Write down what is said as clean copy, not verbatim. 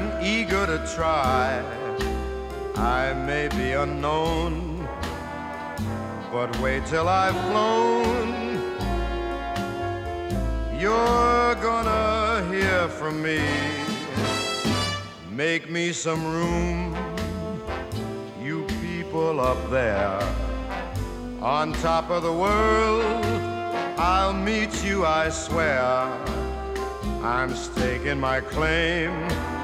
eager to try. I may be unknown, but wait till I've flown. You're gonna hear from me. Make me some room, you people up there. On top of the world, I'll meet you, I swear. I'm staking my claim